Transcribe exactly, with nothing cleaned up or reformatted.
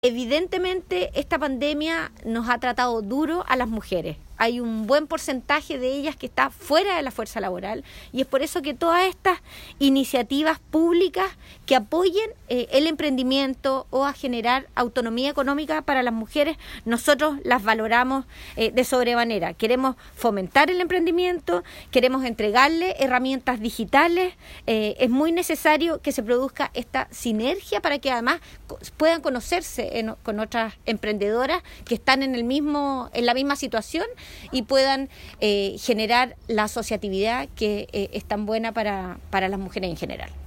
Evidentemente, esta pandemia nos ha tratado duro a las mujeres. Hay un buen porcentaje de ellas que está fuera de la fuerza laboral y es por eso que todas estas iniciativas públicas que apoyen eh, el emprendimiento o a generar autonomía económica para las mujeres, nosotros las valoramos eh, de sobremanera. Queremos fomentar el emprendimiento, queremos entregarle herramientas digitales. Eh, es muy necesario que se produzca esta sinergia para que además puedan conocerse en, con otras emprendedoras que están en el mismo, en la misma situación y puedan eh, generar la asociatividad que eh, es tan buena para, para las mujeres en general.